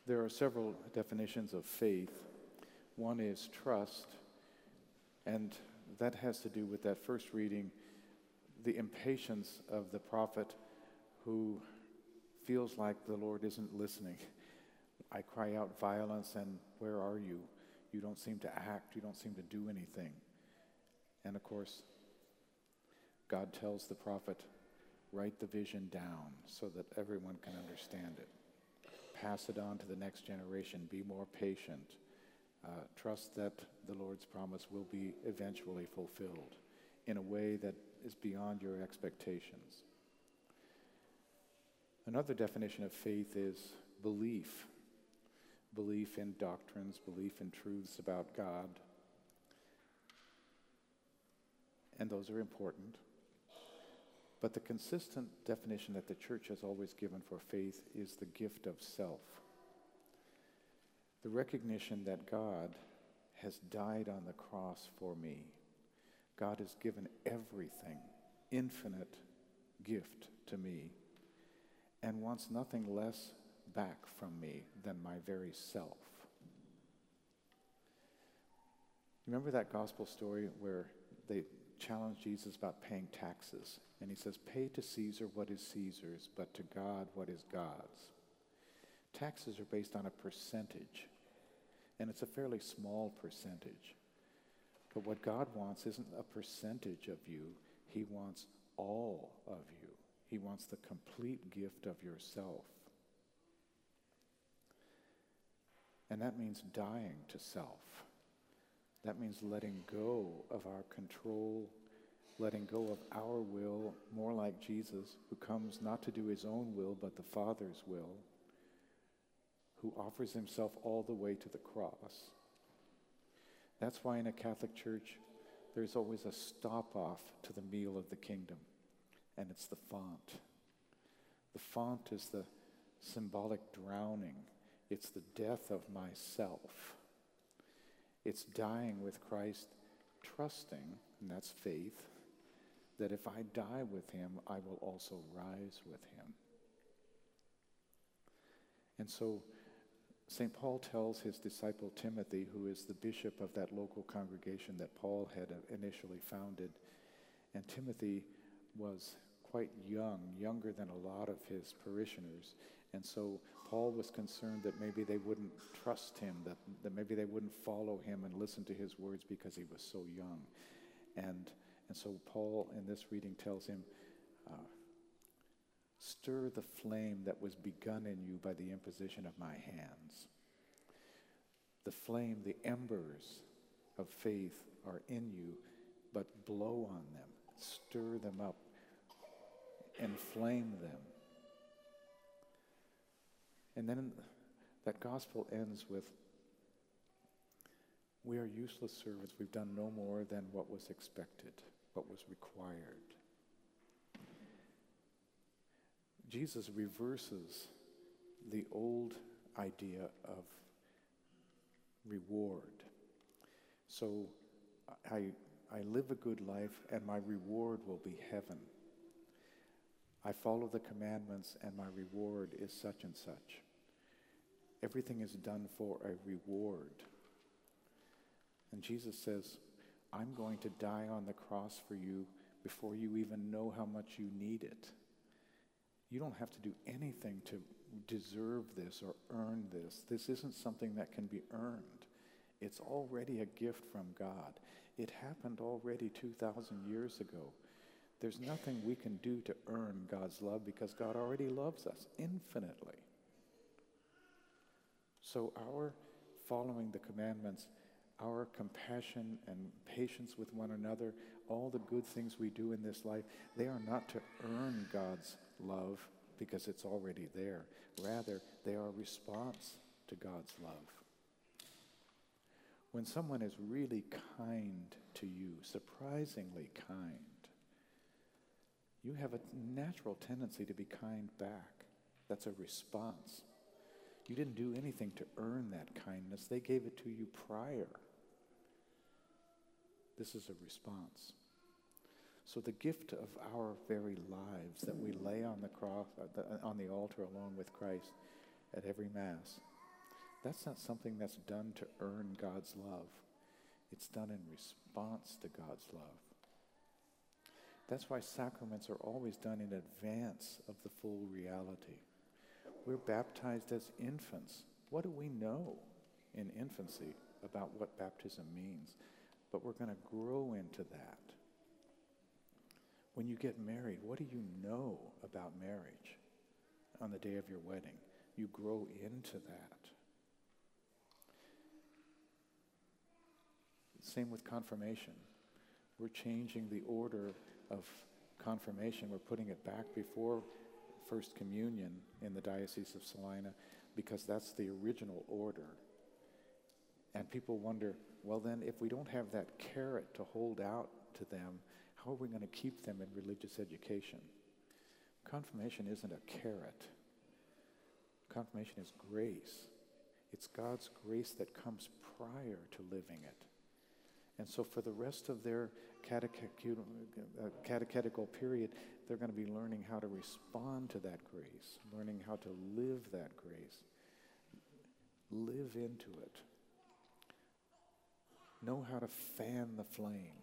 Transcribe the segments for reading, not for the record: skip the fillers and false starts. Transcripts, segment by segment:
There are several definitions of faith. One is trust, and that has to do with that first reading, the impatience of the prophet who feels like the Lord isn't listening. I cry out violence, and where are you? You don't seem to act. You don't seem to do anything. And of course, God tells the prophet, write the vision down so that everyone can understand it. Pass it on to the next generation. Be more patient. Trust that the Lord's promise will be eventually fulfilled in a way that is beyond your expectations. Another definition of faith is belief. Belief in doctrines, belief in truths about God. And those are important. But the consistent definition that the church has always given for faith is the gift of self. The recognition that God has died on the cross for me. God has given everything, infinite gift to me, and wants nothing less back from me than my very self. Remember that gospel story where they challenged Jesus about paying taxes? And he says, pay to Caesar what is Caesar's, but to God what is God's. Taxes are based on a percentage, and it's a fairly small percentage. But what God wants isn't a percentage of you. He wants all of you. He wants the complete gift of yourself. And that means dying to self. That means letting go of our control, letting go of our will, more like Jesus, who comes not to do his own will, but the Father's will, who offers himself all the way to the cross. That's why in a Catholic church, there's always a stop-off to the meal of the kingdom, and it's the font. The font is the symbolic drowning. It's the death of myself. It's dying with Christ, trusting, and that's faith, that if I die with him, I will also rise with him. And so St. Paul tells his disciple Timothy, who is the bishop of that local congregation that Paul had initially founded, and Timothy was quite young, younger than a lot of his parishioners, and so Paul was concerned that maybe they wouldn't trust him, that maybe they wouldn't follow him and listen to his words because he was so young. And so Paul in this reading tells him, stir the flame that was begun in you by the imposition of my hands. The flame, the embers of faith are in you, but blow on them, stir them up, inflame them. And then that gospel ends with, we are useless servants. We've done no more than what was expected, what was required. Jesus reverses the old idea of reward. So I live a good life and my reward will be heaven. I follow the commandments and my reward is such and such. Everything is done for a reward. And Jesus says, I'm going to die on the cross for you before you even know how much you need it. You don't have to do anything to deserve this or earn this. This isn't something that can be earned. It's already a gift from God. It happened already 2,000 years ago. There's nothing we can do to earn God's love because God already loves us infinitely. So our following the commandments, our compassion and patience with one another, all the good things we do in this life, they are not to earn God's love because it's already there. Rather, they are a response to God's love. When someone is really kind to you, surprisingly kind, you have a natural tendency to be kind back. That's a response. You didn't do anything to earn that kindness. They gave it to you prior. This is a response. So the gift of our very lives that we lay on the cross, on the altar along with Christ at every Mass, That's not something that's done to earn God's love. It's done in response to God's love. That's why sacraments are always done in advance of the full reality. We're baptized as infants. What do we know in infancy about what baptism means? But we're going to grow into that. When you get married, what do you know about marriage on the day of your wedding? You grow into that. Same with confirmation. We're changing the order of confirmation. We're putting it back before First Communion in the Diocese of Salina because that's the original order. And people wonder, well then, if we don't have that carrot to hold out to them, how are we going to keep them in religious education? Confirmation isn't a carrot. Confirmation is grace. It's God's grace that comes prior to living it. And so for the rest of their catechetical period, they're going to be learning how to respond to that grace, learning how to live that grace, live into it, know how to fan the flame,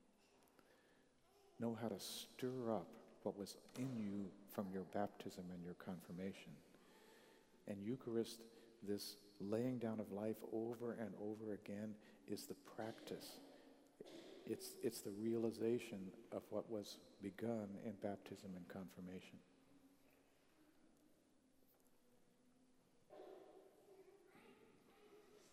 know how to stir up what was in you from your baptism and your confirmation. And Eucharist, this laying down of life over and over again, is the practice. It's the realization of what was begun in baptism and confirmation.